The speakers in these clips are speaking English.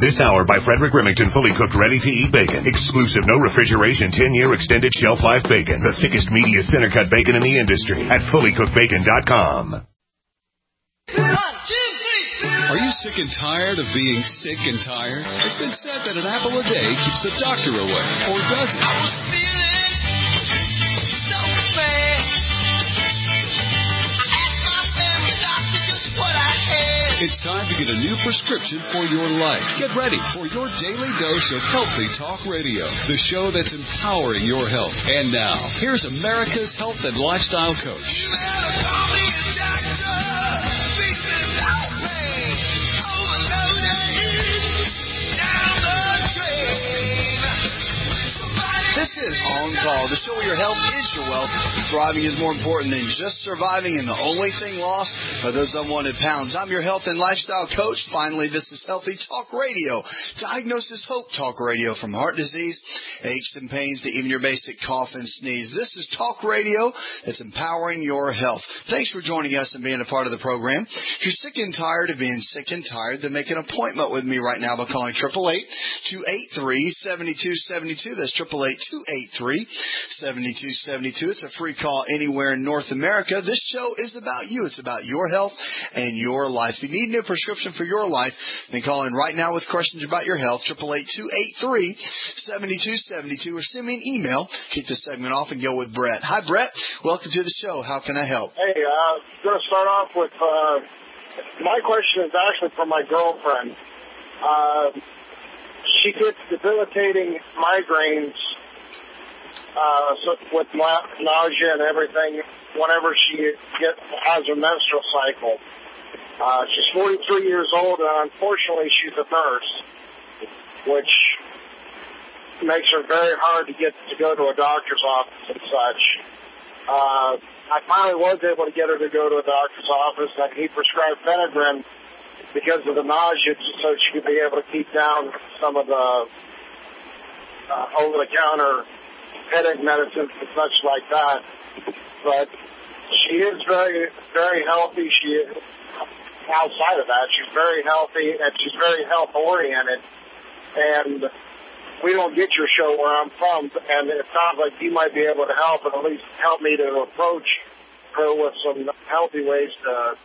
This hour by Frederick Remington, fully cooked, ready-to-eat bacon. Exclusive, no refrigeration, 10-year extended shelf life bacon. The thickest, meatiest center-cut bacon in the industry at fullycookedbacon.com. Are you sick and tired of being sick and tired? It's been said that an apple a day keeps the doctor away, or does it? I was feeling so bad. I asked my family doctor just what I had. It's time to get a new prescription for your life. Get ready for your daily dose of Healthy Talk Radio, the show that's empowering your health. And now, here's America's health and lifestyle coach. This is On Call, the show where your health is your wealth. Thriving is more important than just surviving, and the only thing lost are those unwanted pounds. I'm your health and lifestyle coach. Finally, this is Healthy Talk Radio. Diagnosis Hope Talk Radio, from heart disease, aches and pains, to even your basic cough and sneeze. This is Talk Radio that's empowering your health. Thanks for joining us and being a part of the program. If you're sick and tired of being sick and tired, then make an appointment with me right now by calling 888-283-7272. That's 888-283-7272. It's a free call anywhere in North America. This show is about you. It's about your health and your life. If you need a new prescription for your life, then call in right now with questions about your health, 888-283-7272, or send me an email. Keep this segment off and go with Brett. Hi, Brett. Welcome to the show. How can I help? Hey, I'm going to start off with my question is actually for my girlfriend. She gets debilitating migraines with nausea and everything whenever she has her menstrual cycle. She's 43 years old, and unfortunately she's a nurse, which makes her very hard to go to a doctor's office and such. I finally was able to get her to go to a doctor's office, and he prescribed Phenagrin because of the nausea, so she could be able to keep down some of the over-the-counter headache medicines and such like that. But she is very, very healthy. She is, outside of that, she's very healthy, and she's very health-oriented. And we don't get your show where I'm from, and it sounds like you might be able to help, and at least help me to approach her with some healthy ways to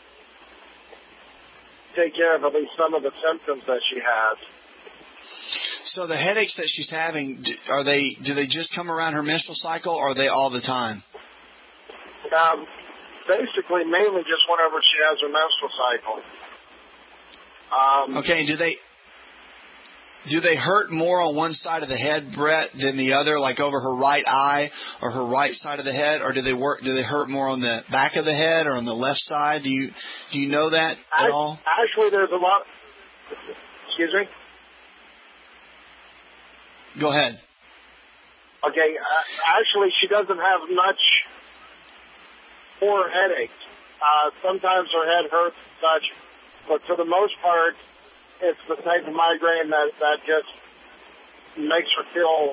take care of at least some of the symptoms that she has. So the headaches that she's having, do they just come around her menstrual cycle, or are they all the time? Basically, mainly just whenever she has her menstrual cycle. Okay, do they hurt more on one side of the head, Brett, than the other, like over her right eye or her right side of the head, or do they hurt more on the back of the head or on the left side? Do you know that at all? Actually, there's a lot. Excuse me? Go ahead. Okay, actually, she doesn't have much for headaches. Sometimes her head hurts and such, but for the most part, it's the type of migraine that just makes her feel,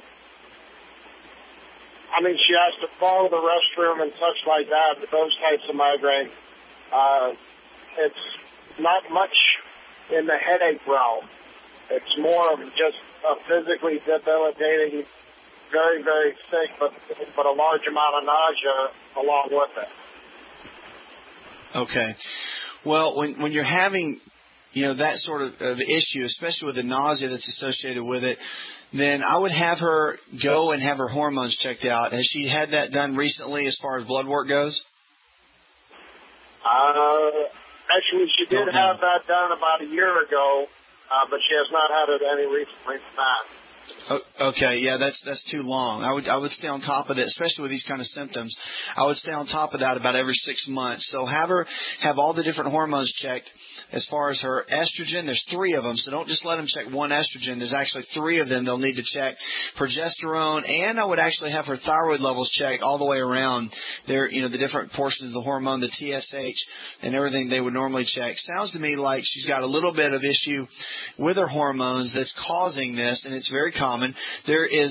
I mean, she has to follow the restroom and such like that, but those types of migraine, it's not much in the headache realm. It's more of just a physically debilitating, very, very sick, but a large amount of nausea along with it. Okay. Well, when you're having, that sort of issue, especially with the nausea that's associated with it, then I would have her go and have her hormones checked out. Has she had that done recently as far as blood work goes? Actually, she did have that done about a year ago, but she has not had it any recently from that. Okay, yeah, that's too long. I would stay on top of that, especially with these kind of symptoms. I would stay on top of that about every 6 months. So have her have all the different hormones checked. As far as her estrogen, there's 3 of them, so don't just let them check one estrogen. There's actually 3 of them they'll need to check. Progesterone, and I would actually have her thyroid levels checked all the way around. There, the different portions of the hormone, the TSH, and everything they would normally check. Sounds to me like she's got a little bit of issue with her hormones that's causing this, and it's very common. There is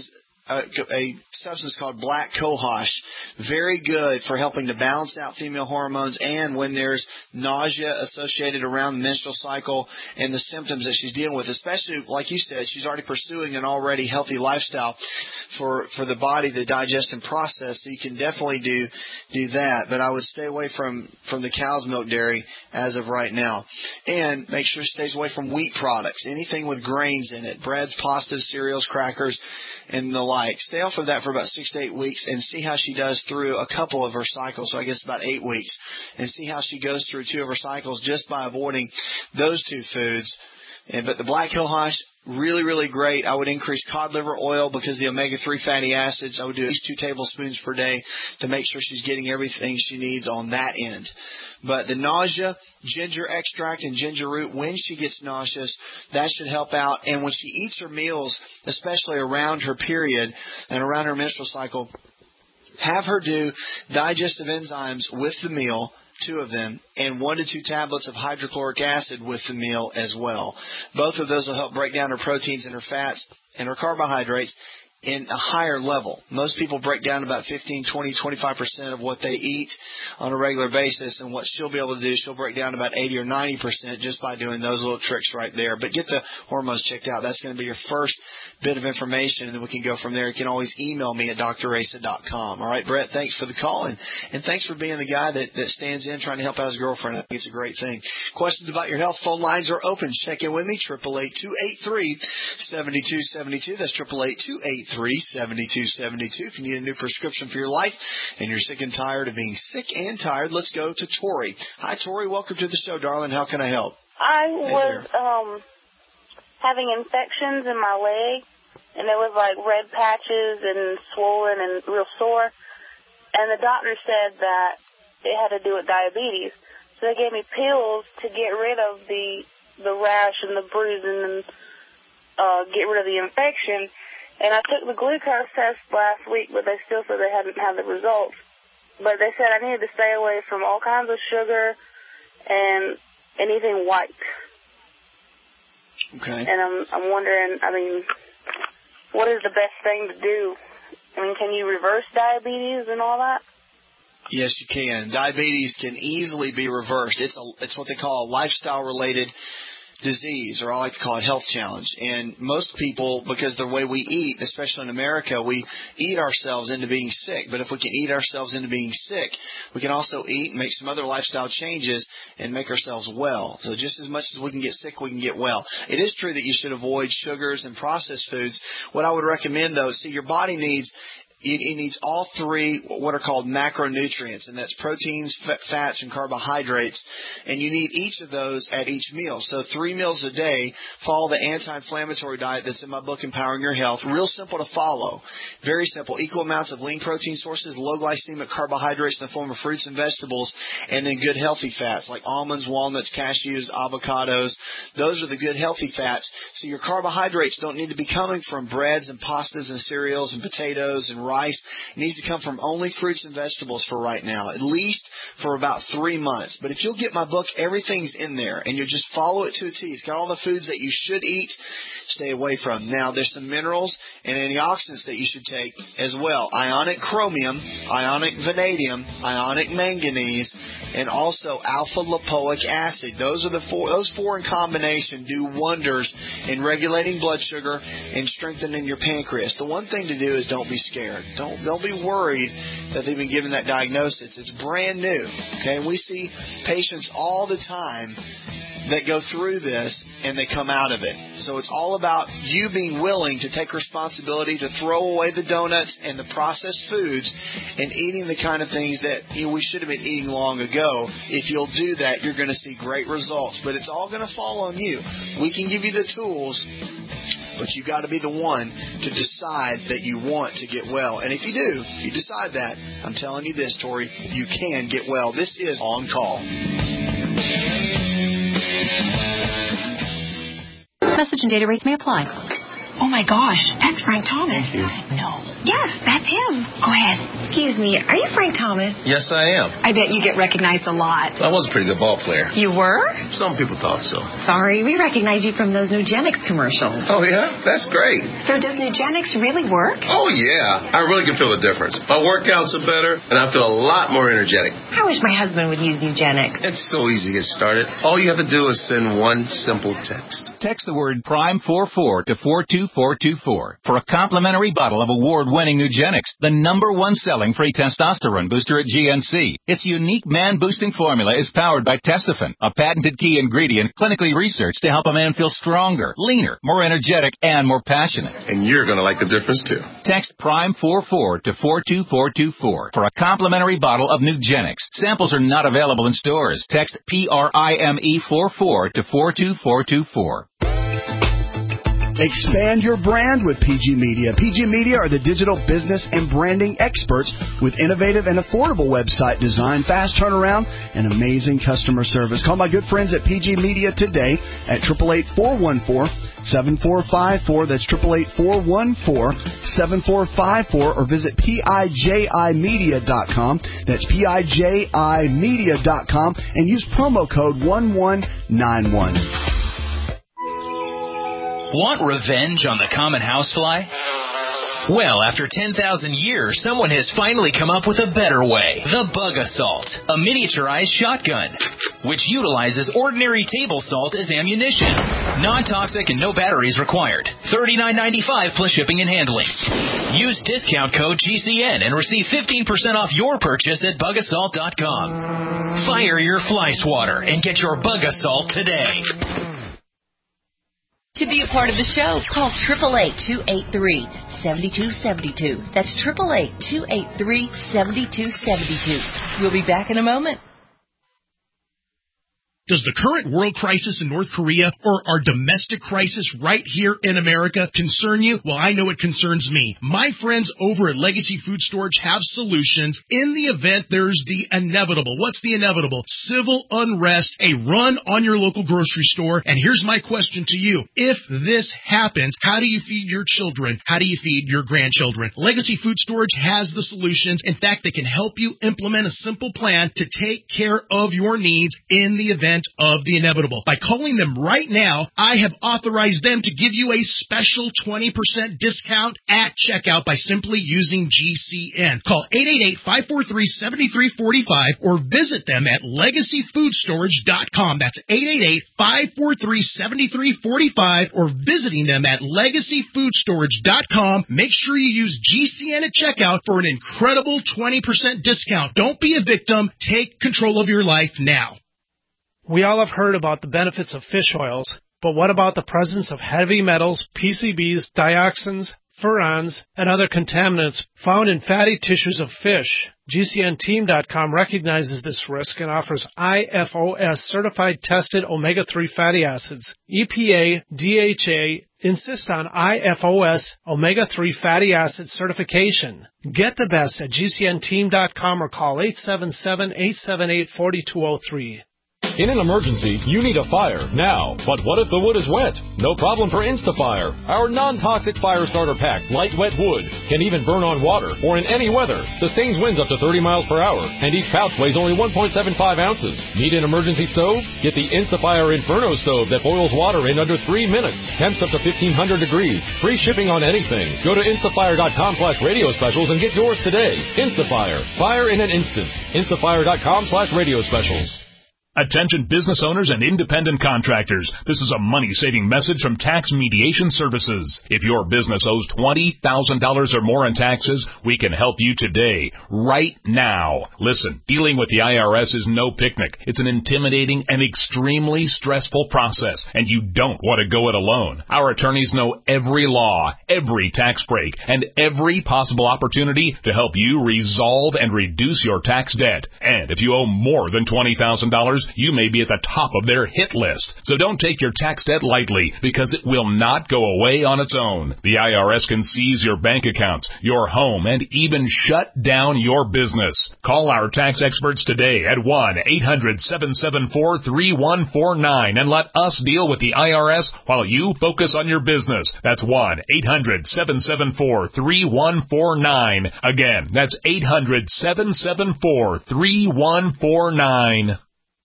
a substance called black cohosh. Very good for helping to balance out female hormones, and when there's nausea associated around the menstrual cycle and the symptoms that she's dealing with, especially, like you said, she's already pursuing an already healthy lifestyle for the body to digest and process, so you can definitely do that. But I would stay away from the cow's milk dairy as of right now. And make sure she stays away from wheat products, anything with grains in it, breads, pastas, cereals, crackers, and the like. Stay off of that for about 6 to 8 weeks and see how she does through a couple of her cycles, so I guess about 8 weeks, and see how she goes through 2 of her cycles just by avoiding those 2 foods. But the black cohosh, really, really great. I would increase cod liver oil because the omega-3 fatty acids. I would do at least 2 tablespoons per day to make sure she's getting everything she needs on that end. But the nausea, ginger extract and ginger root, when she gets nauseous, that should help out. And when she eats her meals, especially around her period and around her menstrual cycle, have her do digestive enzymes with the meal, 2 of them, and 1 to 2 tablets of hydrochloric acid with the meal as well. Both of those will help break down her proteins and her fats and her carbohydrates in a higher level. Most people break down about 15, 20, 25% of what they eat on a regular basis, and what she'll be able to do, she'll break down about 80 or 90% just by doing those little tricks right there. But get the hormones checked out. That's going to be your first bit of information, and then we can go from there. You can always email me at drasa.com. All right, Brett, thanks for the call, and thanks for being the guy that stands in trying to help out his girlfriend. I think it's a great thing. Questions about your health, phone lines are open. Check in with me, 888-283-7272. That's 888-283-7272. If you need a new prescription for your life and you're sick and tired of being sick and tired, let's go to Tori. Hi, Tori. Welcome to the show, darling. How can I help? I was having infections in my leg, and it was like red patches and swollen and real sore. And the doctor said that it had to do with diabetes. So they gave me pills to get rid of the rash and the bruising and get rid of the infection. And I took the glucose test last week, but they still said they hadn't had the results. But they said I needed to stay away from all kinds of sugar and anything white. Okay. And I'm wondering, what is the best thing to do? Can you reverse diabetes and all that? Yes, you can. Diabetes can easily be reversed. It's what they call a lifestyle-related disease, or I like to call it health challenge. And most people, because the way we eat, especially in America, we eat ourselves into being sick. But if we can eat ourselves into being sick, we can also eat and make some other lifestyle changes and make ourselves well. So just as much as we can get sick, we can get well. It is true that you should avoid sugars and processed foods. What I would recommend, though, is your body needs It needs all 3 what are called macronutrients, and that's proteins, fats, and carbohydrates. And you need each of those at each meal. So 3 meals a day. Follow the anti-inflammatory diet that's in my book, Empowering Your Health. Real simple to follow. Very simple. Equal amounts of lean protein sources, low glycemic carbohydrates in the form of fruits and vegetables, and then good healthy fats like almonds, walnuts, cashews, avocados. Those are the good healthy fats. So your carbohydrates don't need to be coming from breads and pastas and cereals and potatoes and rice. It needs to come from only fruits and vegetables for right now, at least for about 3 months. But if you'll get my book, everything's in there, and you'll just follow it to a T. It's got all the foods that you should eat, stay away from. Now, there's some minerals and antioxidants that you should take as well. Ionic chromium, ionic vanadium, ionic manganese, and also alpha-lipoic acid. Those 4 in combination do wonders in regulating blood sugar and strengthening your pancreas. The one thing to do is don't be scared. Don't be worried that they've been given that diagnosis. It's brand new. Okay, we see patients all the time that go through this and they come out of it. So it's all about you being willing to take responsibility to throw away the donuts and the processed foods and eating the kind of things that we should have been eating long ago. If you'll do that, you're going to see great results. But it's all going to fall on you. We can give you the tools, but you got to be the one to decide that you want to get well. And if you do, if you decide that, I'm telling you this, Tori, you can get well. This is On Call. Message and data rates may apply. Oh, my gosh. That's Frank Thomas. Thank you. No. Yes, that's him. Go ahead. Excuse me. Are you Frank Thomas? Yes, I am. I bet you get recognized a lot. I was a pretty good ball player. You were? Some people thought so. Sorry, we recognize you from those Nugenix commercials. Oh, yeah? That's great. So does Nugenix really work? Oh, yeah. I really can feel the difference. My workouts are better, and I feel a lot more energetic. I wish my husband would use Nugenix. It's so easy to get started. All you have to do is send one simple text. Text the word PRIME44 to 42424 for a complimentary bottle of award-winning Nugenix, the #1 selling free testosterone booster at GNC. Its unique man-boosting formula is powered by Testofen, a patented key ingredient clinically researched to help a man feel stronger, leaner, more energetic, and more passionate. And you're going to like the difference, too. Text PRIME44 to 42424 for a complimentary bottle of Nugenix. Samples are not available in stores. Text PRIME44 to 42424. Expand your brand with PG Media. PG Media are the digital business and branding experts with innovative and affordable website design, fast turnaround, and amazing customer service. Call my good friends at PG Media today at 888-414-7454. That's 888-414-7454, or visit PIJImedia.com. That's PIJImedia.com, and use promo code 1191. Want revenge on the common housefly? Well, after 10,000 years, someone has finally come up with a better way. The Bug Assault, a miniaturized shotgun, which utilizes ordinary table salt as ammunition. Non-toxic and no batteries required. $39.95 plus shipping and handling. Use discount code GCN and receive 15% off your purchase at bugassault.com. Fire your fly swatter and get your Bug Assault today. To be a part of the show, call 888-283-7272. That's 888-283-7272. We'll be back in a moment. Does the current world crisis in North Korea or our domestic crisis right here in America concern you? Well, I know it concerns me. My friends over at Legacy Food Storage have solutions in the event there's the inevitable. What's the inevitable? Civil unrest, a run on your local grocery store. And here's my question to you. If this happens, how do you feed your children? How do you feed your grandchildren? Legacy Food Storage has the solutions. In fact, they can help you implement a simple plan to take care of your needs in the event of the inevitable. By calling them right now, I have authorized them to give you a special 20% discount at checkout by simply using GCN. Call 888-543-7345 or visit them at legacyfoodstorage.com. That's 888-543-7345 or visiting them at legacyfoodstorage.com. Make sure you use GCN at checkout for an incredible 20% discount. Don't be a victim. Take control of your life now. We all have heard about the benefits of fish oils, but what about the presence of heavy metals, PCBs, dioxins, furans, and other contaminants found in fatty tissues of fish? GCNteam.com recognizes this risk and offers IFOS certified tested omega-3 fatty acids. EPA, DHA insist on IFOS omega-3 fatty acid certification. Get the best at GCNteam.com or call 877-878-4203. In an emergency, you need a fire now. But what if the wood is wet? No problem for Instafire. Our non-toxic fire starter packs light wet wood, can even burn on water or in any weather, sustains winds up to 30 miles per hour, and each pouch weighs only 1.75 ounces. Need an emergency stove? Get the Instafire Inferno stove that boils water in under 3 minutes. Temps up to 1,500 degrees. Free shipping on anything. Go to instafire.com/radio specials and get yours today. Instafire. Fire in an instant. Instafire.com/radio specials. Attention business owners and independent contractors. This is a money-saving message from Tax Mediation Services. If your business owes $20,000 or more in taxes, we can help you today, right now. Listen, dealing with the IRS is no picnic. It's an intimidating and extremely stressful process, and you don't want to go it alone. Our attorneys know every law, every tax break, and every possible opportunity to help you resolve and reduce your tax debt. And if you owe more than $20,000, customers, you may be at the top of their hit list. So don't take your tax debt lightly, because it will not go away on its own. The IRS can seize your bank account, your home, and even shut down your business. Call our tax experts today at 1-800-774-3149 and let us deal with the IRS while you focus on your business. That's 1-800-774-3149. Again, that's 800-774-3149.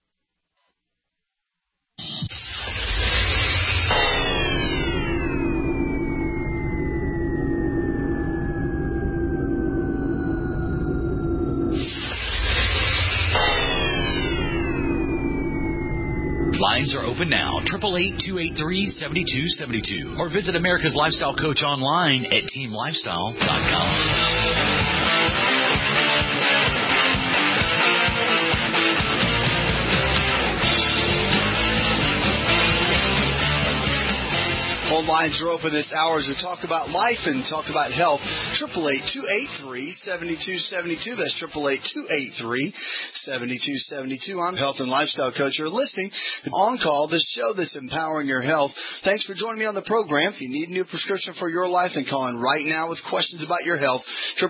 Lines are open now, 888-283-7272. Or visit America's Lifestyle Coach online at teamlifestyle.com. Phone lines are open this hour as we talk about life and talk about health. 888-283-7272. That's 888-283-7272. I'm Health and Lifestyle Coach. You're listening to On Call, the show that's empowering your health. Thanks for joining me on the program. If you need a new prescription for your life, then call in right now with questions about your health.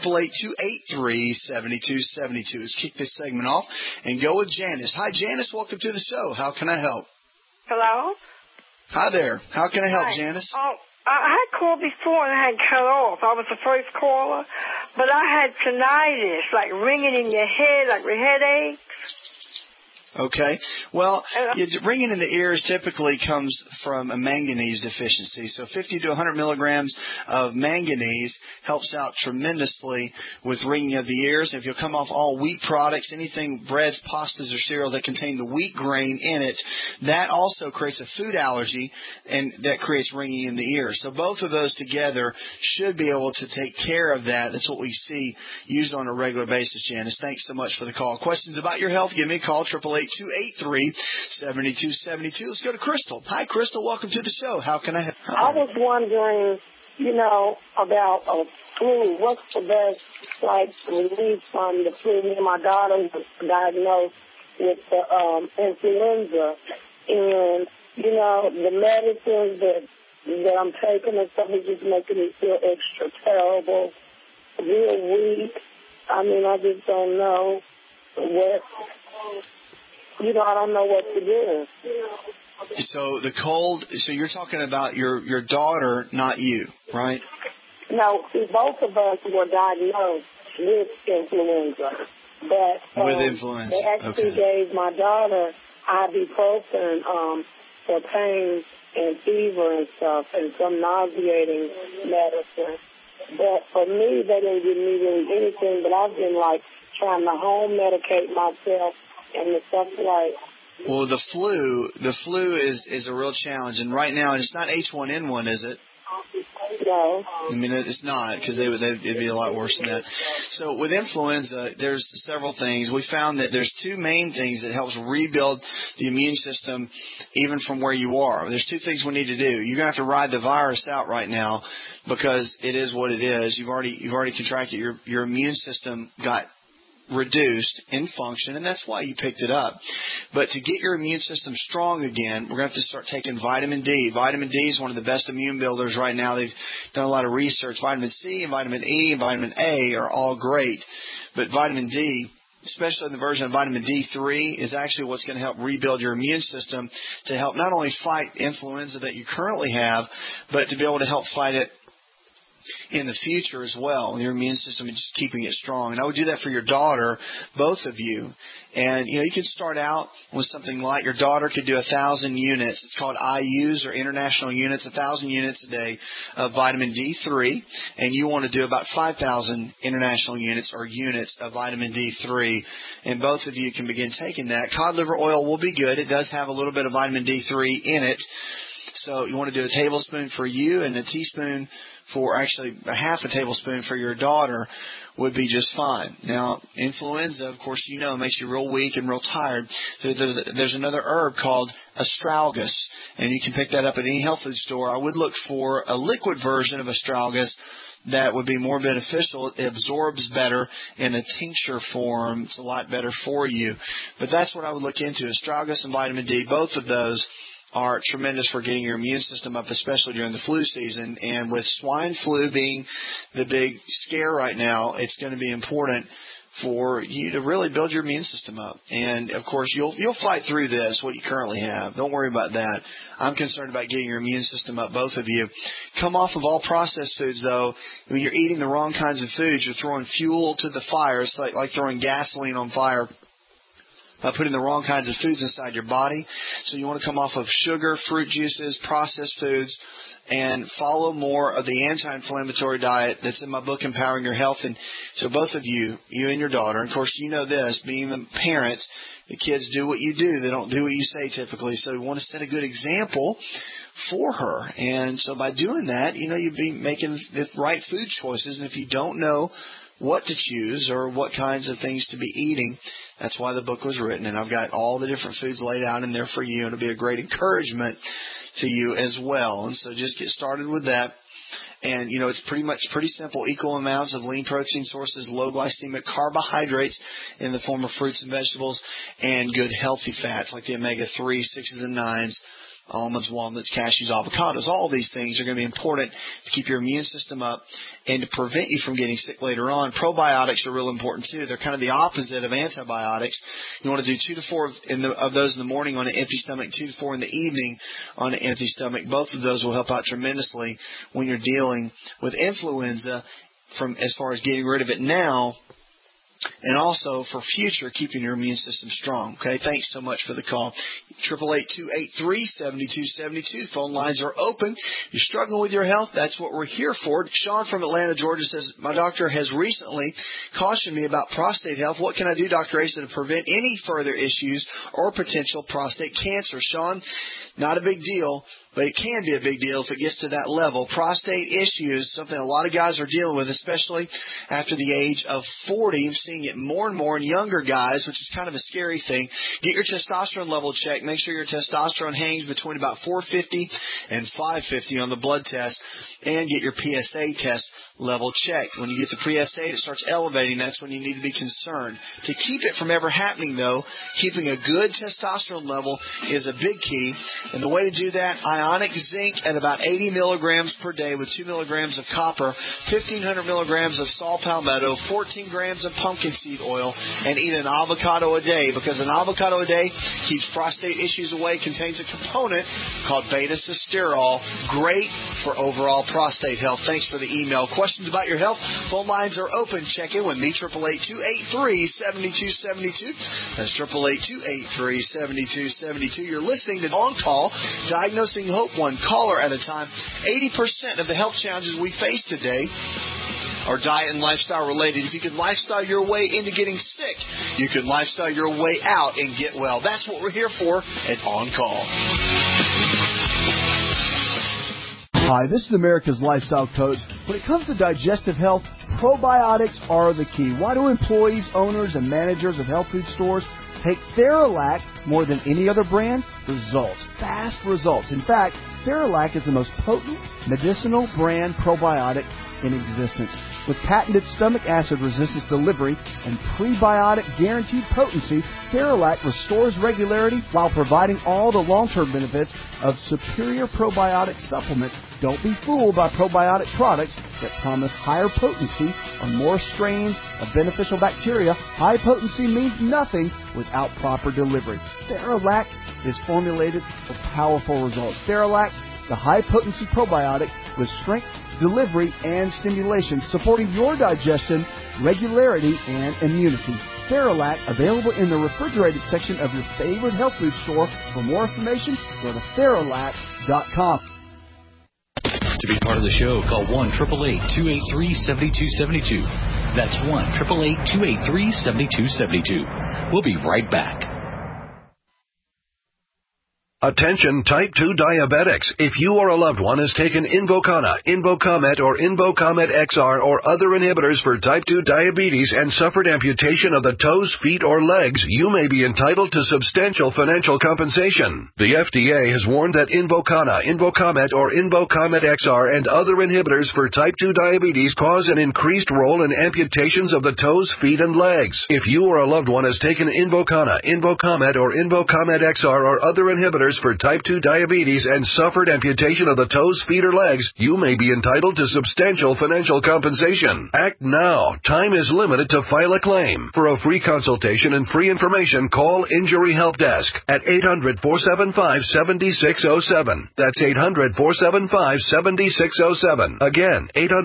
888-283-7272. Let's kick this segment off and go with Janice. Hi, Janice. Welcome to the show. How can I help? Hello? Hi there. How can I help, Janice? Oh, I had called before and I had cut off. I was the first caller, but I had tinnitus, like ringing in your head, like your headache. Okay. Well, ringing in the ears typically comes from a manganese deficiency. So 50 to 100 milligrams of manganese helps out tremendously with ringing of the ears. If you'll come off all wheat products, anything, breads, pastas, or cereals that contain the wheat grain in it, that also creates a food allergy, and that creates ringing in the ears. So both of those together should be able to take care of that. That's what we see used on a regular basis, Janice. Thanks so much for the call. Questions about your health, give me a call, 888-283-7272. Let's go to Crystal. Hi, Crystal. Welcome to the show. How can I help? I was wondering, about a flu. What's the best, relief from the flu? Me and my daughter was diagnosed with the influenza. And, the medicines that I'm taking and stuff is just making me feel extra terrible, real weak. I just don't know what... I don't know what to do. So the cold, so you're talking about your daughter, not you, right? No, both of us were diagnosed with influenza. But with influenza. They actually gave my daughter ibuprofen for pain and fever and stuff, and some nauseating medicine. But for me, they didn't give me really anything, but I've been, trying to home medicate myself. And the stuff Well, the flu is a real challenge, and right now it's not H1N1, is it? No. It's not, because it'd be a lot worse than that. So with influenza, there's several things. We found that there's two main things that helps rebuild the immune system, even from where you are. There's two things we need to do. You're gonna have to ride the virus out right now, because it is what it is. You've already contracted. Your immune system got reduced in function, and that's why you picked it up. But to get your immune system strong again, we're going to have to start taking vitamin D. Vitamin D is one of the best immune builders right now. They've done a lot of research. Vitamin C and vitamin E and vitamin A are all great, but vitamin D, especially the version of vitamin D3, is actually what's going to help rebuild your immune system to help not only fight influenza that you currently have, but to be able to help fight it in the future as well. Your immune system is just keeping it strong. And I would do that for your daughter, both of you. And, you can start out with something like your daughter could do 1,000 units. It's called IUs, or international units, 1,000 units a day of vitamin D3. And you want to do about 5,000 international units or units of vitamin D3. And both of you can begin taking that. Cod liver oil will be good. It does have a little bit of vitamin D3 in it. So you want to do a tablespoon for you and a teaspoon for, actually a half a tablespoon for your daughter would be just fine. Now, influenza, of course, makes you real weak and real tired. There's another herb called astragalus, and you can pick that up at any health food store. I would look for a liquid version of astragalus that would be more beneficial. It absorbs better in a tincture form. It's a lot better for you. But that's what I would look into. Astragalus and vitamin D, both of those are tremendous for getting your immune system up, especially during the flu season. And with swine flu being the big scare right now, it's going to be important for you to really build your immune system up. And, of course, you'll fight through this, what you currently have. Don't worry about that. I'm concerned about getting your immune system up, both of you. Come off of all processed foods, though. When you're eating the wrong kinds of foods, you're throwing fuel to the fire. It's like throwing gasoline on fire by putting the wrong kinds of foods inside your body. So you want to come off of sugar, fruit juices, processed foods, and follow more of the anti-inflammatory diet that's in my book, Empowering Your Health. And so both of you and your daughter, and of course you know this, being the parents, the kids do what you do. They don't do what you say typically. So you want to set a good example for her. And so by doing that, you'd be making the right food choices. And if you don't know what to choose or what kinds of things to be eating, that's why the book was written. And I've got all the different foods laid out in there for you. It'll be a great encouragement to you as well. And so just get started with that. And, it's pretty simple. Equal amounts of lean protein sources, low glycemic carbohydrates in the form of fruits and vegetables, and good healthy fats like the omega-3, 6s, and 9s, almonds, walnuts, cashews, avocados. All these things are going to be important to keep your immune system up and to prevent you from getting sick later on. Probiotics are real important, too. They're kind of the opposite of antibiotics. You want to do 2 to 4 of those in the morning on an empty stomach, 2 to 4 in the evening on an empty stomach. Both of those will help out tremendously when you're dealing with influenza as far as getting rid of it now, and also for future, keeping your immune system strong. Okay, thanks so much for the call. 888-283-7272. Phone lines are open. You're struggling with your health? That's what we're here for. Sean from Atlanta, Georgia says, my doctor has recently cautioned me about prostate health. What can I do, Dr. Asa, to prevent any further issues or potential prostate cancer? Sean, not a big deal, but it can be a big deal if it gets to that level. Prostate issues, something a lot of guys are dealing with, especially after the age of 40. I'm seeing it more and more in younger guys, which is kind of a scary thing. Get your testosterone level checked. Make sure your testosterone hangs between about 450 and 550 on the blood test, and get your PSA test level checked. When you get the PSA, it starts elevating. That's when you need to be concerned. To keep it from ever happening, though, keeping a good testosterone level is a big key. And the way to do that, ionic zinc at about 80 milligrams per day with 2 milligrams of copper, 1,500 milligrams of saw palmetto, 14 grams of pumpkin seed oil, and eat an avocado a day, because an avocado a day keeps prostate issues away, contains a component called beta-sitosterol, great for overall prostate health. Thanks for the email. Questions about your health? Phone lines are open. Check in with me, 888-283-7272. That's 888-283-7272. You're listening to On Call, Diagnosing Hope, one caller at a time. 80% of the health challenges we face today are diet and lifestyle related. If you can lifestyle your way into getting sick, you can lifestyle your way out and get well. That's what we're here for at On Call. Hi, this is America's Lifestyle Coach. When it comes to digestive health, probiotics are the key. Why do employees, owners, and managers of health food stores take Theralac more than any other brand? Results. Fast results. In fact, Theralac is the most potent medicinal brand probiotic in existence. With patented stomach acid resistance delivery and prebiotic guaranteed potency, Theralac restores regularity while providing all the long-term benefits of superior probiotic supplements. Don't be fooled by probiotic products that promise higher potency or more strains of beneficial bacteria. High potency means nothing without proper delivery. Theralac is formulated for powerful results. Theralac, the high-potency probiotic with strength, delivery, and stimulation, supporting your digestion, regularity, and immunity. Theralac, available in the refrigerated section of your favorite health food store. For more information, go to Theralac.com. To be part of the show, call 1-888-283-7272. That's 1-888-283-7272. We'll be right back. Attention type 2 diabetics. If you or a loved one has taken Invokana, Invokamet, or Invokamet XR or other inhibitors for type 2 diabetes and suffered amputation of the toes, feet, or legs, you may be entitled to substantial financial compensation. The FDA has warned that Invokana, Invokamet, or Invokamet XR and other inhibitors for type 2 diabetes cause an increased role in amputations of the toes, feet, and legs. If you or a loved one has taken Invokana, Invokamet, or Invokamet XR or other inhibitors for type 2 diabetes and suffered amputation of the toes, feet, or legs, you may be entitled to substantial financial compensation. Act now. Time is limited to file a claim. For a free consultation and free information, call Injury Help Desk at 800-475-7607. That's 800-475-7607. Again,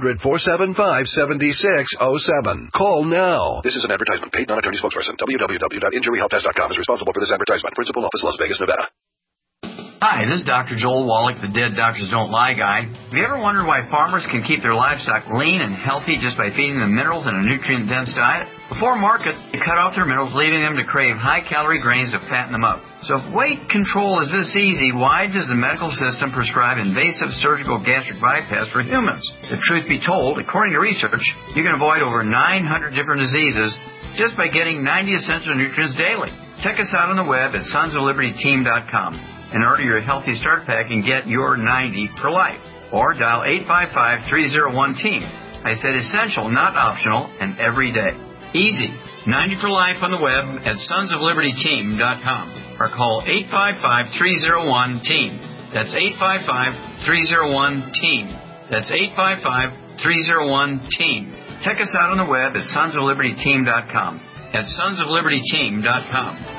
800-475-7607. Call now. This is an advertisement. Paid non-attorney spokesperson. www.injuryhelpdesk.com is responsible for this advertisement. Principal office, Las Vegas, Nevada. Hi, this is Dr. Joel Wallach, the Dead Doctors Don't Lie guy. Have you ever wondered why farmers can keep their livestock lean and healthy just by feeding them minerals in a nutrient-dense diet? Before market, they cut off their minerals, leaving them to crave high-calorie grains to fatten them up. So if weight control is this easy, why does the medical system prescribe invasive surgical gastric bypass for humans? The truth be told, according to research, you can avoid over 900 different diseases just by getting 90 essential nutrients daily. Check us out on the web at sonsoflibertyteam.com. and order your Healthy Start Pack and get your 90 for life. Or dial 855-301-TEAM. I said essential, not optional, and every day. Easy. 90 for life on the web at sonsoflibertyteam.com. Or call 855-301-TEAM. That's 855-301-TEAM. That's 855-301-TEAM. Check us out on the web at sonsoflibertyteam.com. At sonsoflibertyteam.com.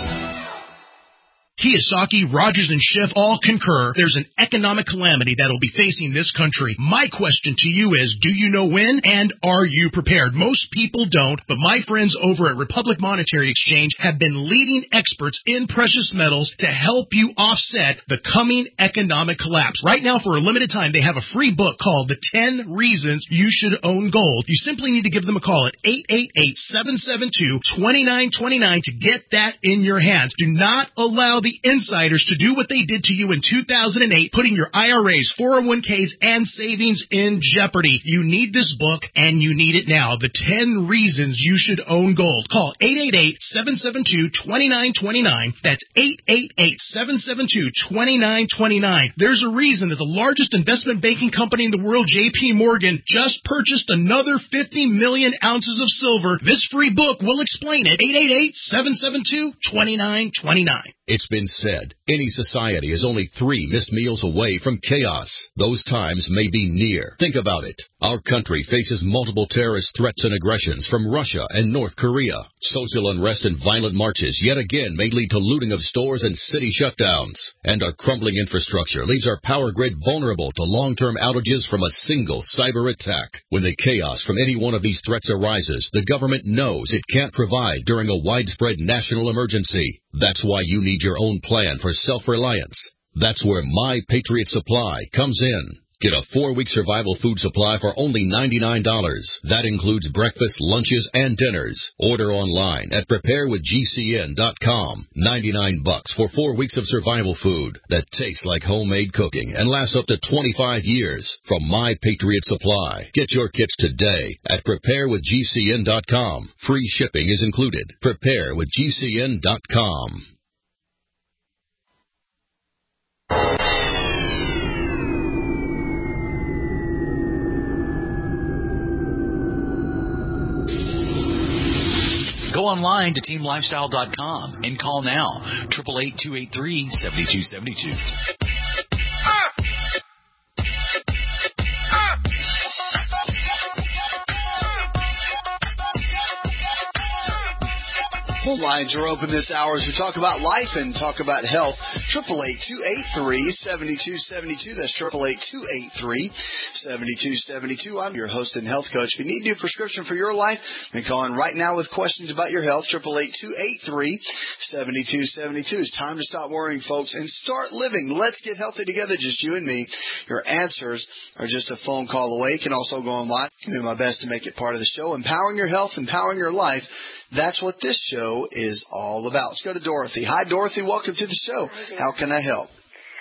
Kiyosaki, Rogers, and Schiff all concur there's an economic calamity that will be facing this country. My question to you is, do you know when, and are you prepared? Most people don't, but my friends over at Republic Monetary Exchange have been leading experts in precious metals to help you offset the coming economic collapse. Right now, for a limited time, they have a free book called The 10 Reasons You Should Own Gold. You simply need to give them a call at 888-772-2929 to get that in your hands. Do not allow the insiders to do what they did to you in 2008, putting your IRAs, 401ks, and savings in jeopardy. You need this book, and you need it now. The 10 Reasons You Should Own Gold. Call 888-772-2929. That's 888-772-2929. There's a reason that the largest investment banking company in the world, J.P. Morgan, just purchased another 50 million ounces of silver. This free book will explain it. 888-772-2929. It's been said, any society is only 3 missed meals away from chaos. Those times may be near. Think about it. Our country faces multiple terrorist threats and aggressions from Russia and North Korea. Social unrest and violent marches yet again may lead to looting of stores and city shutdowns. And our crumbling infrastructure leaves our power grid vulnerable to long-term outages from a single cyber attack. When the chaos from any one of these threats arises, the government knows it can't provide during a widespread national emergency. That's why you need your own plan for self-reliance. That's where My Patriot Supply comes in. Get a 4-week survival food supply for only $99. That includes breakfast, lunches, and dinners. Order online at preparewithgcn.com. $99 for 4 weeks of survival food that tastes like homemade cooking and lasts up to 25 years from My Patriot Supply. Get your kits today at preparewithgcn.com. Free shipping is included. Preparewithgcn.com. Go online to teamlifestyle.com and call now, 888-283-7272. Phone lines are open this hour as we talk about life and talk about health. 888-283-7272. That's 888-283-7272. I'm your host and health coach. If you need a new prescription for your life, then call in right now with questions about your health. 888-283-7272. It's time to stop worrying, folks, and start living. Let's get healthy together, just you and me. Your answers are just a phone call away. You can also go online. I do my best to make it part of the show. Empowering your health, empowering your life. That's what this show is all about. Let's go to Dorothy. Hi, Dorothy. Welcome to the show. How can I help?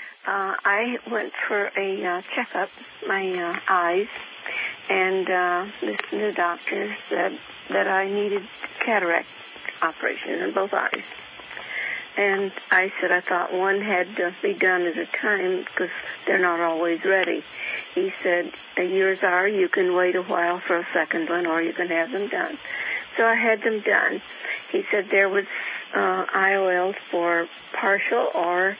I went for a checkup, my eyes, and the doctor said that I needed cataract operation in both eyes. And I said I thought one had to be done at a time because they're not always ready. He said, yours are, you can wait a while for a second one or you can have them done. So I had them done. He said there was IOLs for partial or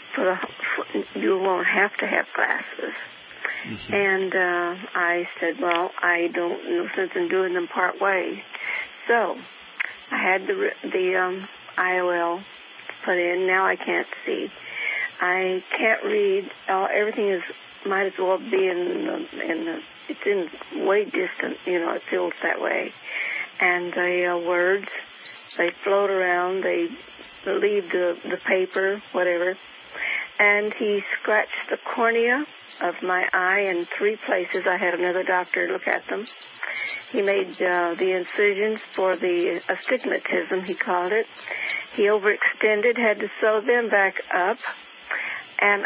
you won't have to have glasses. Mm-hmm. And I said, well, I don't know since I'm doing them part way. So I had the IOL put in. Now I can't see. I can't read. Everything might as well be it's in way distant. It feels that way. And the words, they float around. They leave the paper, whatever. And he scratched the cornea of my eye in 3 places. I had another doctor look at them. He made the incisions for the astigmatism, he called it. He overextended, had to sew them back up. And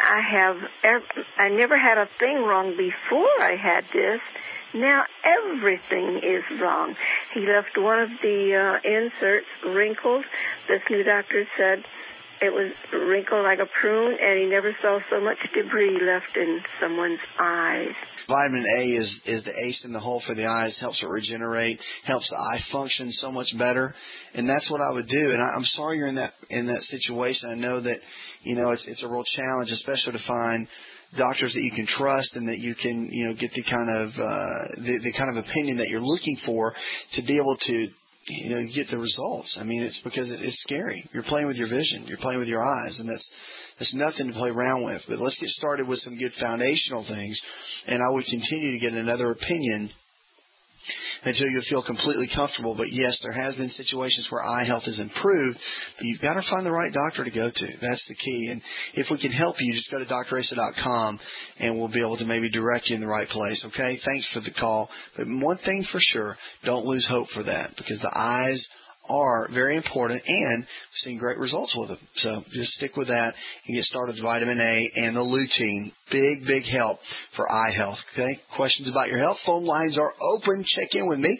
I never had a thing wrong before I had this. Now everything is wrong. He left one of the inserts wrinkled. This new doctor said it was wrinkled like a prune, and he never saw so much debris left in someone's eyes. Vitamin A is the ace in the hole for the eyes, helps it regenerate, helps the eye function so much better, and that's what I would do. And I'm sorry you're in that situation. I know that it's a real challenge, especially to find doctors that you can trust and that you can get the kind of the kind of opinion that you're looking for to be able to get the results. I mean, it's because it's scary. You're playing with your vision. You're playing with your eyes, and that's nothing to play around with. But let's get started with some good foundational things, and I would continue to get another opinion until you feel completely comfortable. But yes, there has been situations where eye health has improved, but you've got to find the right doctor to go to. That's the key. And if we can help you, just go to drasa.com and we'll be able to maybe direct you in the right place. Okay? Thanks for the call. But one thing for sure, don't lose hope for that, because the eyes are very important, and we've seen great results with them. So just stick with that and get started with vitamin A and the lutein. Big, big help for eye health. Okay? Questions about your health? Phone lines are open. Check in with me.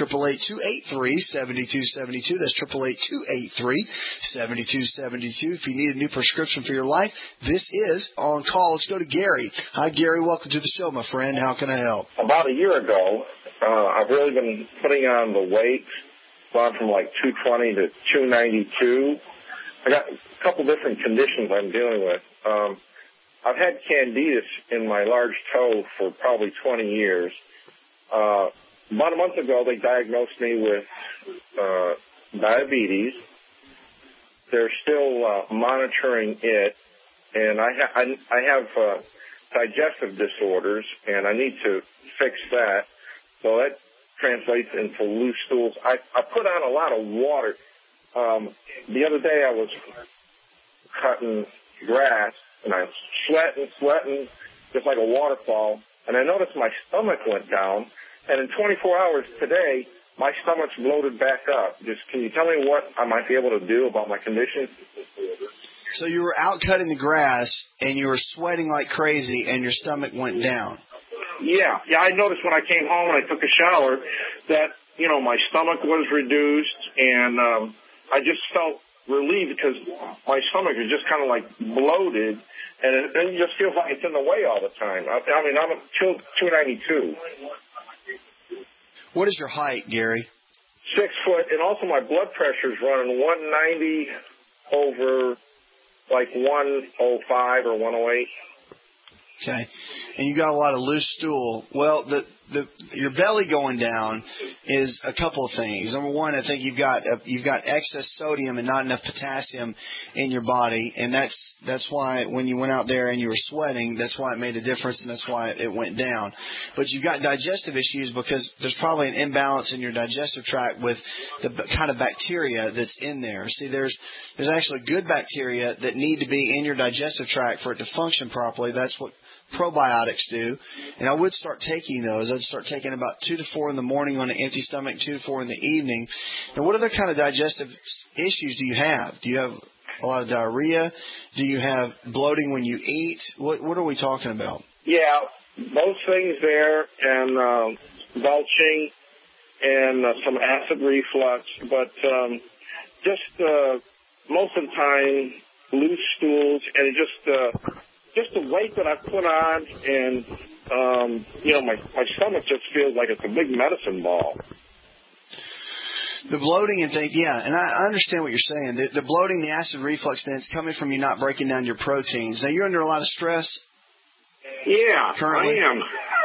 888-283-7272. That's 888-283-7272. If you need a new prescription for your life, this is On Call. Let's go to Gary. Hi, Gary. Welcome to the show, my friend. How can I help? About a year ago, I've really been putting on the weight. Gone from like 220 to 292. I got a couple different conditions I'm dealing with. I've had candidus in my large toe for probably 20 years. About a month ago, they diagnosed me with diabetes. They're still monitoring it, and I have digestive disorders, and I need to fix that. So that translates into loose stools. I put on a lot of water. The other day I was cutting grass, and I was sweating, just like a waterfall, and I noticed my stomach went down, and in 24 hours today, my stomach's bloated back up. Can you tell me what I might be able to do about my condition? So you were out cutting the grass, and you were sweating like crazy, and your stomach went down. Yeah, I noticed when I came home and I took a shower that, my stomach was reduced, and I just felt relieved because my stomach is just kind of like bloated, and it just feels like it's in the way all the time. I'm at 292. What is your height, Gary? 6 foot, and also my blood pressure's running 190 over like 105 or 108. Okay, and you got a lot of loose stool. Well, your belly going down is a couple of things. Number one, I think you've got excess sodium and not enough potassium in your body, and that's why when you went out there and you were sweating, that's why it made a difference, and that's why it went down. But you've got digestive issues because there's probably an imbalance in your digestive tract with the kind of bacteria that's in there. See, there's actually good bacteria that need to be in your digestive tract for it to function properly. That's probiotics do, and I would start taking those. I'd start taking about 2 to 4 in the morning on an empty stomach, 2 to 4 in the evening. And what other kind of digestive issues do you have? Do you have a lot of diarrhea? Do you have bloating when you eat? What are we talking about? Yeah, both things there, and belching and some acid reflux, but just most of the time loose stools, and just the weight that I put on, and my stomach just feels like it's a big medicine ball. The bloating and things, yeah, and I understand what you're saying. The bloating, the acid reflux, then it's coming from you not breaking down your proteins. Now, you're under a lot of stress. Yeah, currently? I am.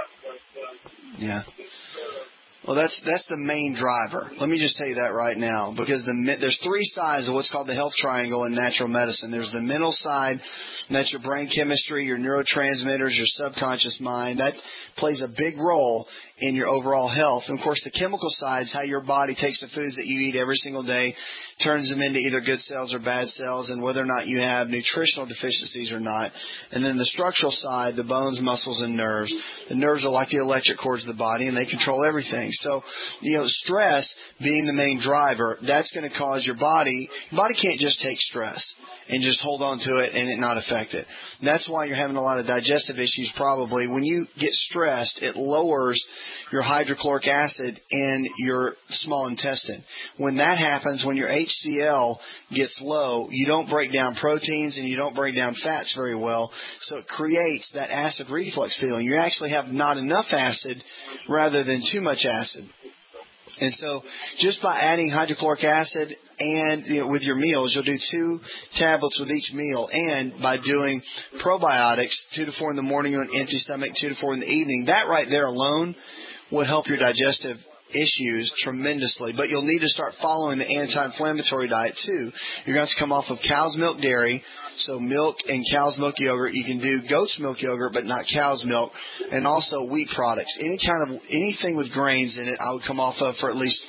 Yeah. Well, that's the main driver. Let me just tell you that right now, because there's 3 sides of what's called the health triangle in natural medicine. There's the mental side, and that's your brain chemistry, your neurotransmitters, your subconscious mind. That plays a big role in your overall health. And, of course, the chemical side is how your body takes the foods that you eat every single day, turns them into either good cells or bad cells, and whether or not you have nutritional deficiencies or not. And then the structural side, the bones, muscles, and nerves. The nerves are like the electric cords of the body, and they control everything. So, stress being the main driver, that's going to cause your body can't just take stress and just hold on to it and it not affect it. And that's why you're having a lot of digestive issues probably. When you get stressed, it lowers your hydrochloric acid in your small intestine. When that happens, when your HCl gets low, you don't break down proteins and you don't break down fats very well, so it creates that acid reflux feeling. You actually have not enough acid rather than too much acid. And so just by adding hydrochloric acid and with your meals, you'll do 2 tablets with each meal. And by doing probiotics 2 to 4 in the morning on an empty stomach, 2 to 4 in the evening, that right there alone will help your digestive issues tremendously. But you'll need to start following the anti-inflammatory diet too. You're going to have to come off of cow's milk dairy. So milk and cow's milk yogurt. You can do goat's milk yogurt, but not cow's milk. And also wheat products. Anything with grains in it, I would come off of for at least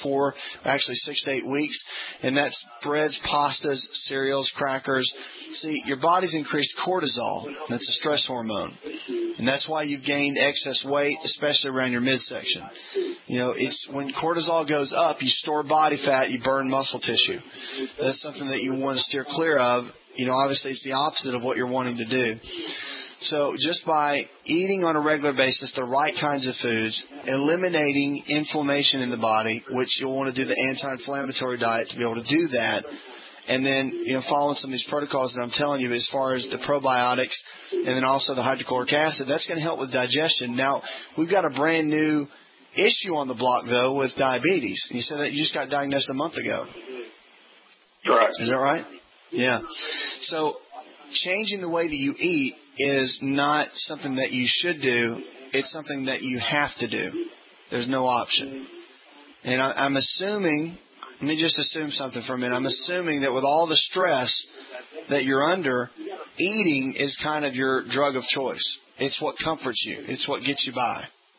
6 to 8 weeks. And that's breads, pastas, cereals, crackers. See, your body's increased cortisol. That's a stress hormone. And that's why you've gained excess weight, especially around your midsection. It's when cortisol goes up, you store body fat, you burn muscle tissue. That's something that you want to steer clear of. Obviously it's the opposite of what you're wanting to do. So just by eating on a regular basis the right kinds of foods, eliminating inflammation in the body, which you'll want to do the anti-inflammatory diet to be able to do that, and then following some of these protocols that I'm telling you as far as the probiotics and then also the hydrochloric acid, that's going to help with digestion. Now, we've got a brand new issue on the block, though, with diabetes. You said that you just got diagnosed a month ago. Correct. Is that right? Yeah. So changing the way that you eat is not something that you should do. It's something that you have to do. There's no option. And I'm assuming, let me just assume something for a minute. I'm assuming that with all the stress that you're under, eating is kind of your drug of choice. It's what comforts you. It's what gets you by.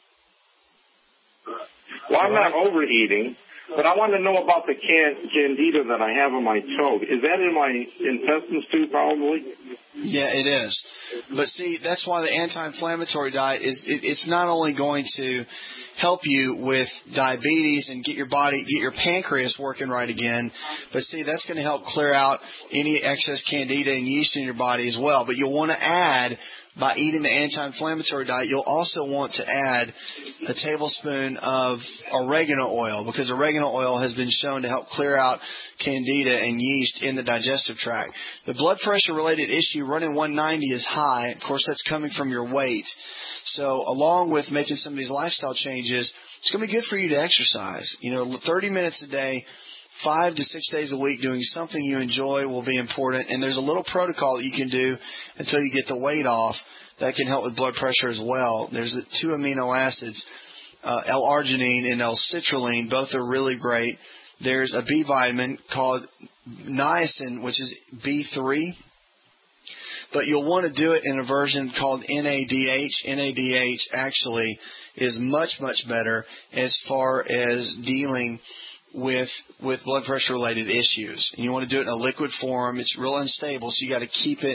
Well, I'm not overeating. But I want to know about the candida that I have on my toe. Is that in my intestines too, probably? Yeah, it is. But see, that's why the anti-inflammatory diet it's not only going to help you with diabetes and get your pancreas working right again, but see, that's going to help clear out any excess candida and yeast in your body as well. But you'll want to add, by eating the anti-inflammatory diet, you'll also want to add a tablespoon of oregano oil, because oregano oil has been shown to help clear out candida and yeast in the digestive tract. The blood pressure-related issue, running 190, is high. Of course, that's coming from your weight. So along with making some of these lifestyle changes, it's going to be good for you to exercise. 30 minutes a day, 5 to 6 days a week, doing something you enjoy will be important. And there's a little protocol that you can do until you get the weight off that can help with blood pressure as well. There's 2 amino acids, L-arginine and L-citrulline. Both are really great. There's a B vitamin called niacin, which is B3. But you'll want to do it in a version called NADH. NADH actually is much, much better as far as dealing with blood pressure related issues. And you want to do it in a liquid form. It's real unstable, so you got to keep it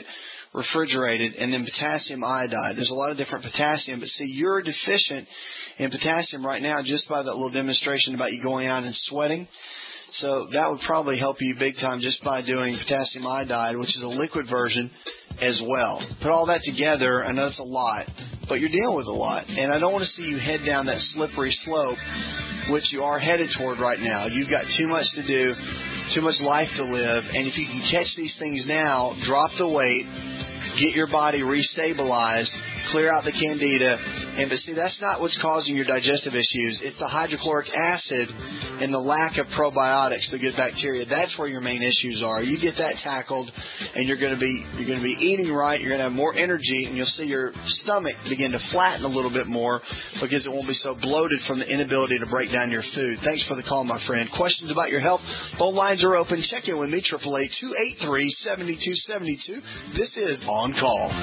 refrigerated, and then potassium iodide. There's a lot of different potassium, but see, you're deficient in potassium right now just by that little demonstration about you going out and sweating. So that would probably help you big time just by doing potassium iodide, which is a liquid version as well. Put all that together. I know it's a lot, but you're dealing with a lot. And I don't want to see you head down that slippery slope, which you are headed toward right now. You've got too much to do, too much life to live. And if you can catch these things now, drop the weight, get your body restabilized, clear out the candida. But see, that's not what's causing your digestive issues. It's the hydrochloric acid and the lack of probiotics, the good bacteria. That's where your main issues are. You get that tackled, and you're going to be eating right. You're going to have more energy, and you'll see your stomach begin to flatten a little bit more because it won't be so bloated from the inability to break down your food. Thanks for the call, my friend. Questions about your health? Phone lines are open. Check in with me, 888-283-7272. This is On Call.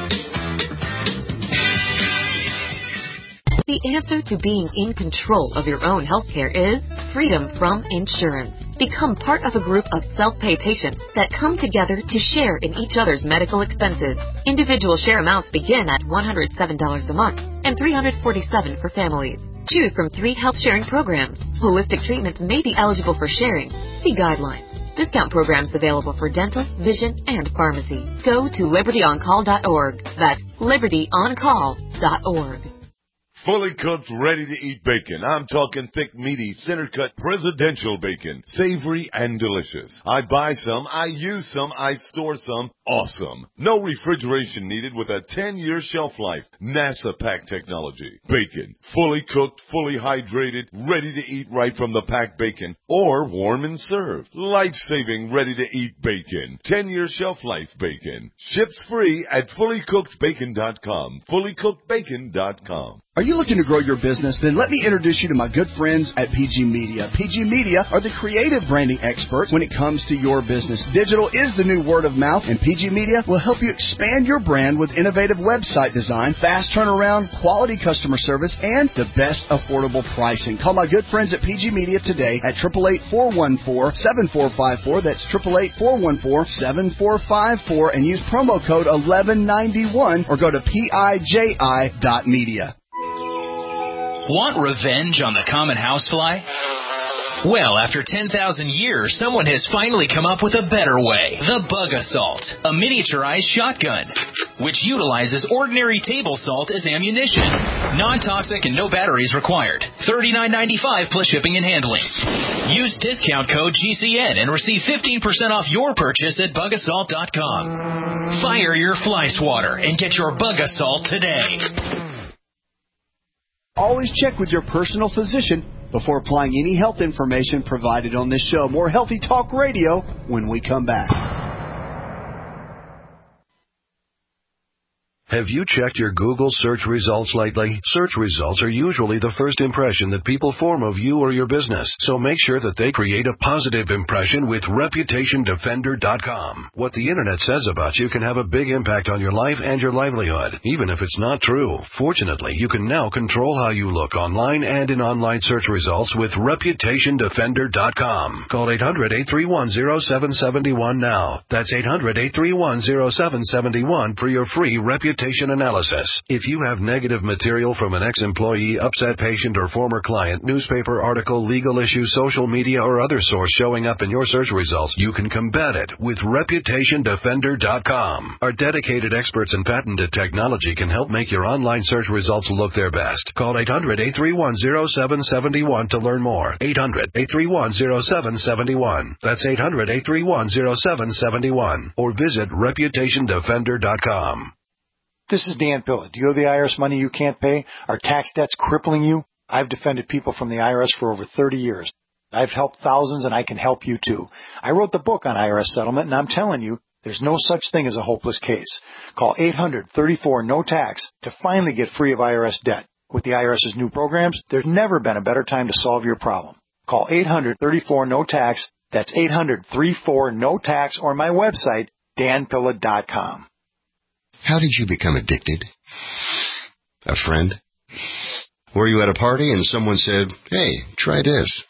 The answer to being in control of your own healthcare is freedom from insurance. Become part of a group of self-pay patients that come together to share in each other's medical expenses. Individual share amounts begin at $107 a month and $347 for families. Choose from 3 health-sharing programs. Holistic treatments may be eligible for sharing. See guidelines. Discount programs available for dental, vision, and pharmacy. Go to libertyoncall.org. That's libertyoncall.org. Fully cooked, ready-to-eat bacon. I'm talking thick, meaty, center-cut presidential bacon. Savory and delicious. I buy some, I use some, I store some. Awesome. No refrigeration needed with a 10-year shelf life. NASA pack technology. Bacon. Fully cooked, fully hydrated, ready to eat right from the packed bacon. Or warm and served. Life-saving, ready-to-eat bacon. 10-year shelf life bacon. Ships free at fullycookedbacon.com. Fullycookedbacon.com. Are you looking to grow your business? Then let me introduce you to my good friends at PG Media. PG Media are the creative branding experts when it comes to your business. Digital is the new word of mouth, and PG Media will help you expand your brand with innovative website design, fast turnaround, quality customer service, and the best affordable pricing. Call my good friends at PG Media today at 888-414-7454. That's 888-414-7454, and use promo code 1191 or go to PIJI.media. Want revenge on the common housefly? Well, after 10,000 years, someone has finally come up with a better way. The Bug Assault, a miniaturized shotgun, which utilizes ordinary table salt as ammunition. Non-toxic and no batteries required. $39.95 plus shipping and handling. Use discount code GCN and receive 15% off your purchase at bugassault.com. Fire your fly swatter and get your Bug Assault today. Always check with your personal physician before applying any health information provided on this show. More Healthy Talk Radio when we come back. Have you checked your Google search results lately? Search results are usually the first impression that people form of you or your business, so make sure that they create a positive impression with ReputationDefender.com. What the Internet says about you can have a big impact on your life and your livelihood, even if it's not true. Fortunately, you can now control how you look online and in online search results with ReputationDefender.com. Call 800-831-0771 now. That's 800-831-0771 for your free reputation analysis. If you have negative material from an ex-employee, upset patient, or former client, newspaper article, legal issue, social media, or other source showing up in your search results, you can combat it with ReputationDefender.com. Our dedicated experts in patented technology can help make your online search results look their best. Call 800-831-0771 to learn more. 800-831-0771. That's 800-831-0771. Or visit ReputationDefender.com. This is Dan Pilla. Do you owe the IRS money you can't pay? Are tax debts crippling you? I've defended people from the IRS for over 30 years. I've helped thousands, and I can help you too. I wrote the book on IRS settlement, and I'm telling you, there's no such thing as a hopeless case. Call 800-34-NO-TAX to finally get free of IRS debt. With the IRS's new programs, there's never been a better time to solve your problem. Call 800-34-NO-TAX. That's 800-34-NO-TAX, or my website, danpilla.com. How did you become addicted? A friend? Were you at a party and someone said, "Hey, try this"?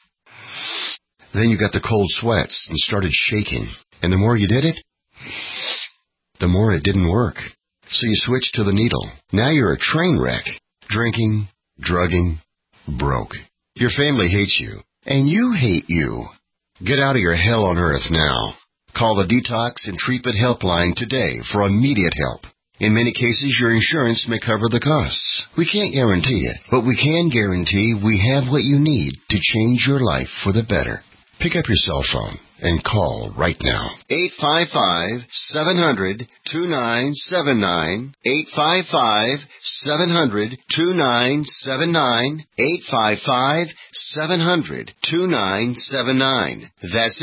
Then you got the cold sweats and started shaking. And the more you did it, the more it didn't work. So you switched to the needle. Now you're a train wreck. Drinking, drugging, broke. Your family hates you, and you hate you. Get out of your hell on earth now. Call the Detox and Treatment Helpline today for immediate help. In many cases, your insurance may cover the costs. We can't guarantee it, but we can guarantee we have what you need to change your life for the better. Pick up your cell phone and call right now. 855-700-2979. 855-700-2979. 855-700-2979. That's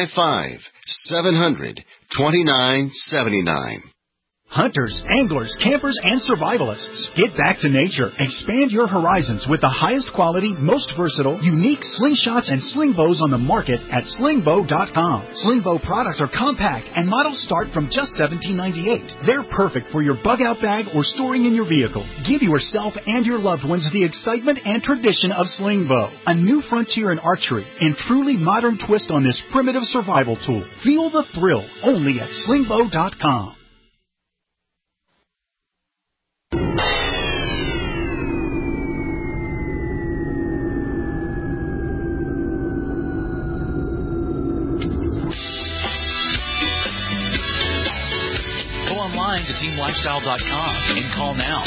855-700-2979. Hunters, anglers, campers, and survivalists. Get back to nature. Expand your horizons with the highest quality, most versatile, unique slingshots and sling bows on the market at slingbow.com. Sling bow products are compact and models start from just $17.98. They're perfect for your bug-out bag or storing in your vehicle. Give yourself and your loved ones the excitement and tradition of sling bow. A new frontier in archery and truly modern twist on this primitive survival tool. Feel the thrill only at slingbow.com. Online to teamlifestyle.com and call now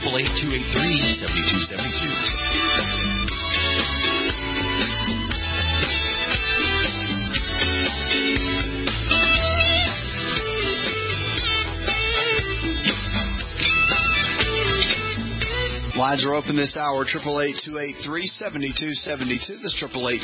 888-283-7272. Lines are open this hour, 888-283-7272. That's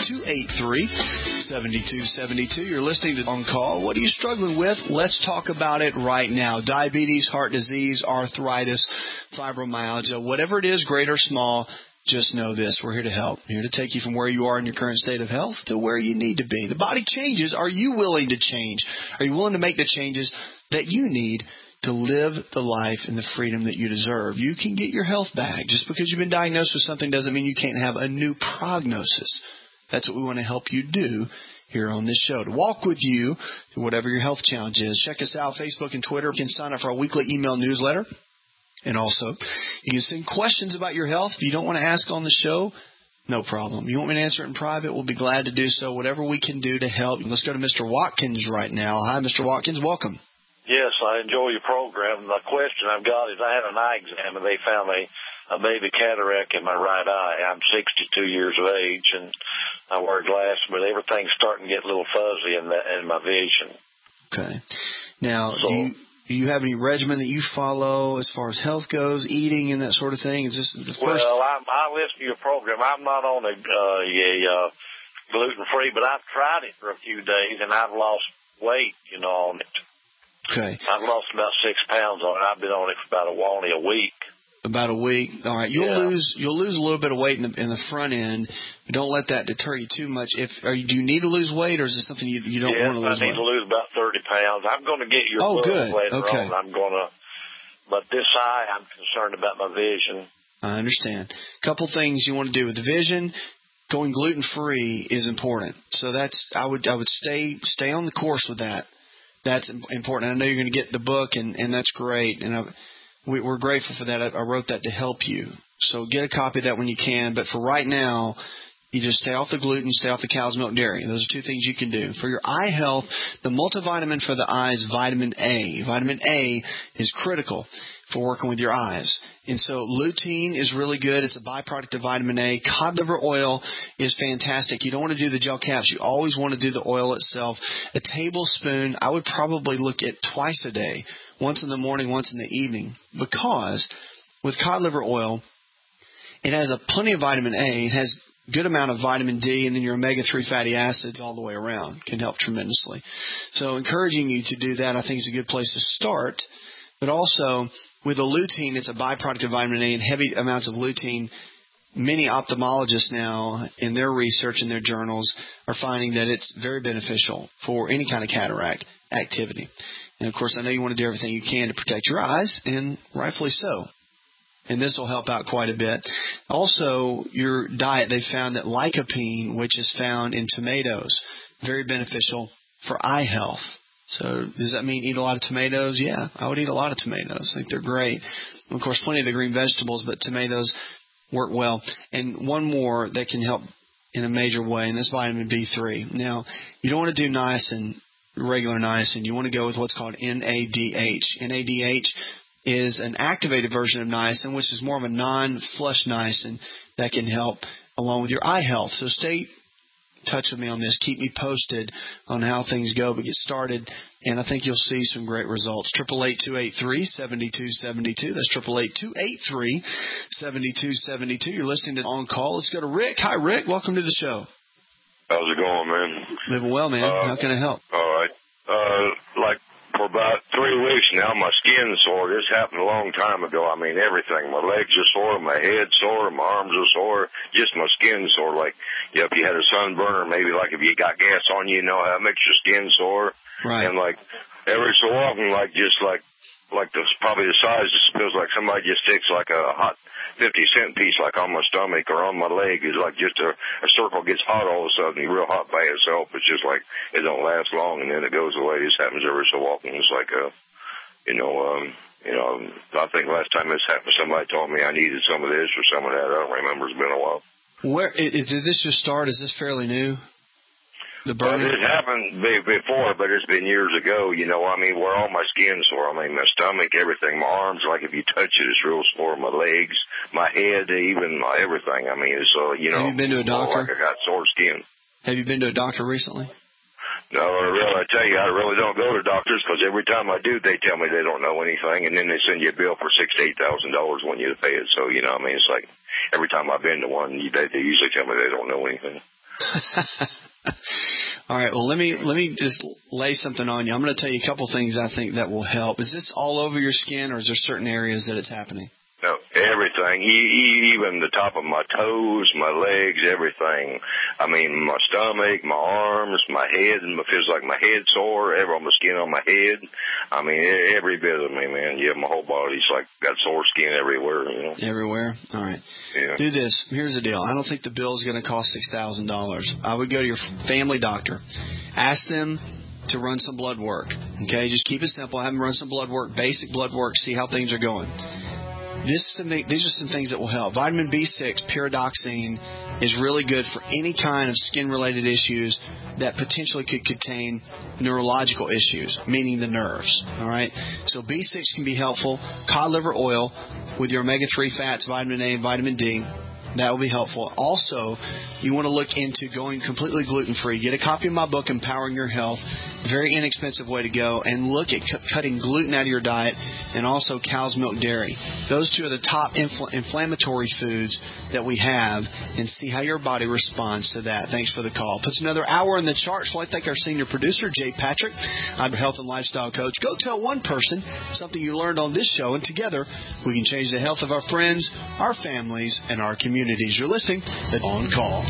888-283-7272. You're listening to On Call. What are you struggling with? Let's talk about it right now. Diabetes, heart disease, arthritis, fibromyalgia, whatever it is, great or small, just know this. We're here to help. We're here to take you from where you are in your current state of health to where you need to be. The body changes. Are you willing to change? Are you willing to make the changes that you need to live the life and the freedom that you deserve? You can get your health back. Just because you've been diagnosed with something doesn't mean you can't have a new prognosis. That's what we want to help you do here on this show, to walk with you through whatever your health challenge is. Check us out, Facebook and Twitter. You can sign up for our weekly email newsletter. And also, you can send questions about your health. If you don't want to ask on the show, no problem. You want me to answer it in private, we'll be glad to do so. Whatever we can do to help. Let's go to Mr. Watkins right now. Hi, Mr. Watkins. Welcome. Yes, I enjoy your program. The question I've got is I had an eye exam, and they found a baby cataract in my right eye. I'm 62 years of age, and I wear glasses, but everything's starting to get a little fuzzy in my vision. Okay. Now, do you have any regimen that you follow as far as health goes, eating and that sort of thing? Is this the first? Well, I listen to your program. I'm not on a gluten-free, but I've tried it for a few days, and I've lost weight, on it. Okay. I've lost about 6 pounds on it. I've been on it for only a week. About a week. All right. You'll lose a little bit of weight in the front end, but don't let that deter you too much. Do you need to lose weight, or is this something you don't want to lose? Yes, I need to lose about 30 pounds. I'm going to get your book later on. But this eye, I'm concerned about my vision. I understand. A couple things you want to do with the vision. Going gluten-free is important. So I would stay on the course with that. That's important. I know you're going to get the book, and that's great. And we're grateful for that. I wrote that to help you. So get a copy of that when you can. But for right now, you just stay off the gluten, stay off the cow's milk dairy. Those are two things you can do. For your eye health, the multivitamin for the eye is vitamin A. Vitamin A is critical for working with your eyes. And so lutein is really good. It's a byproduct of vitamin A. Cod liver oil is fantastic. You don't want to do the gel caps. You always want to do the oil itself. A tablespoon, I would probably look at twice a day, once in the morning, once in the evening, because with cod liver oil, it has plenty of vitamin A. It has good amount of vitamin D, and then your omega-3 fatty acids all the way around can help tremendously. So encouraging you to do that, I think, is a good place to start. But also, with the lutein, it's a byproduct of vitamin A, and heavy amounts of lutein. Many ophthalmologists now, in their research and their journals, are finding that it's very beneficial for any kind of cataract activity. And, of course, I know you want to do everything you can to protect your eyes, and rightfully so. And this will help out quite a bit. Also, your diet, they found that lycopene, which is found in tomatoes, very beneficial for eye health. So does that mean eat a lot of tomatoes? Yeah, I would eat a lot of tomatoes. I think they're great. Of course, plenty of the green vegetables, but tomatoes work well. And one more that can help in a major way, and that's vitamin B3. Now, you don't want to do niacin, regular niacin. You want to go with what's called NADH. NADH is an activated version of niacin, which is more of a non-flush niacin that can help along with your eye health. So stay in touch with me on this. Keep me posted on how things go, but get started, and I think you'll see some great results. 888-283-7272. That's 888-283-7272. You're listening to On Call. Let's go to Rick. Hi, Rick. Welcome to the show. How's it going, man? Living well, man. How can I help? All right. Like for about 3 weeks now, my skin's sore. This happened a long time ago. I mean, everything. My legs are sore, my head's sore, my arms are sore. Just my skin's sore. Like, if you had a sunburn, or maybe like if you got gas on you, you know how it makes your skin sore. Right. And like every so often, like probably the size, it feels like somebody just sticks like a hot 50-cent piece like on my stomach or on my leg. It's like just a circle gets hot all of a sudden, real hot by itself. It's just like it don't last long and then it goes away. This happens every so often. It's like I think last time this happened, somebody told me I needed some of this or some of that. I don't remember. It's been a while. Where did this just start? Is this fairly new? The burning? It happened before, but it's been years ago, where all my skin's sore. I mean, my stomach, everything, my arms, like if you touch it, it's real sore. My legs, my head, even everything. I mean, it's, Have you been to a doctor? Like I got sore skin. Have you been to a doctor recently? No, I tell you, I really don't go to doctors because every time I do, they tell me they don't know anything, and then they send you a bill for $6,000 to $8,000 when you pay it. So, it's like every time I've been to one, they usually tell me they don't know anything. All right, well, let me just lay something on you. I'm going to tell you a couple things I think that will help. Is this all over your skin, or is there certain areas that it's happening? No, everything, even the top of my toes, my legs, everything. I mean, my stomach, my arms, my head, and it feels like my head sore, all the skin on my head. I mean, every bit of me, man. Yeah, my whole body's like got sore skin everywhere, Everywhere? All right. Yeah. Do this. Here's the deal. I don't think the bill is going to cost $6,000. I would go to your family doctor. Ask them to run some blood work. Okay? Just keep it simple. Have them run some blood work, basic blood work, see how things are going. These are some things that will help. Vitamin B6, pyridoxine, is really good for any kind of skin-related issues that potentially could contain neurological issues, meaning the nerves. All right? So B6 can be helpful. Cod liver oil with your omega-3 fats, vitamin A and vitamin D. That will be helpful. Also, you want to look into going completely gluten-free. Get a copy of my book, Empowering Your Health. Very inexpensive way to go. And look at cutting gluten out of your diet and also cow's milk dairy. Those two are the top inflammatory foods that we have, and see how your body responds to that. Thanks for the call. Puts another hour in the charts. Well, I thank our senior producer, Jay Patrick. I'm your health and lifestyle coach. Go tell one person something you learned on this show, and together we can change the health of our friends, our families, and our communities. You're listening to On Call.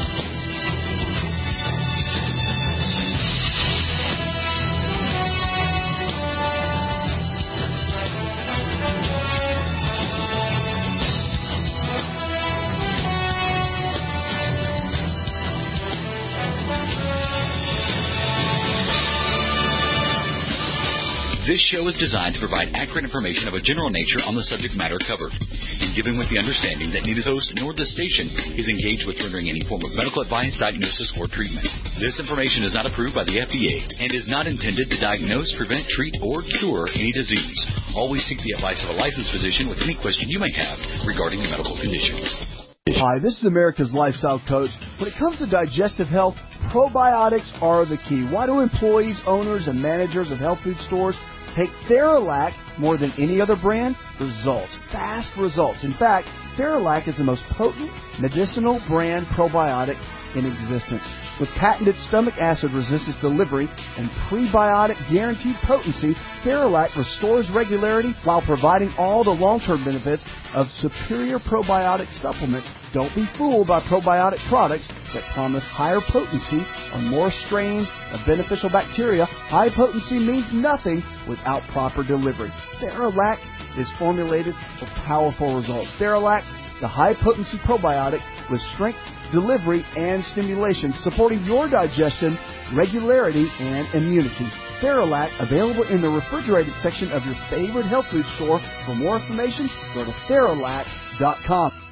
This show is designed to provide accurate information of a general nature on the subject matter covered, and given with the understanding that neither host nor the station is engaged with rendering any form of medical advice, diagnosis, or treatment. This information is not approved by the FDA and is not intended to diagnose, prevent, treat, or cure any disease. Always seek the advice of a licensed physician with any question you may have regarding a medical condition. Hi, this is America's Lifestyle Coach. When it comes to digestive health, probiotics are the key. Why do employees, owners, and managers of health food stores take Theralac more than any other brand? Results. Fast results. In fact, Theralac is the most potent medicinal brand probiotic in existence. With patented stomach acid resistance delivery and prebiotic guaranteed potency, Theralac restores regularity while providing all the long-term benefits of superior probiotic supplements. Don't be fooled by probiotic products that promise higher potency or more strains of beneficial bacteria. High potency means nothing without proper delivery. Theralac is formulated for powerful results. Theralac, the high-potency probiotic with strength, delivery, and stimulation, supporting your digestion, regularity, and immunity. Theralac, available in the refrigerated section of your favorite health food store. For more information, go to Theralac.com.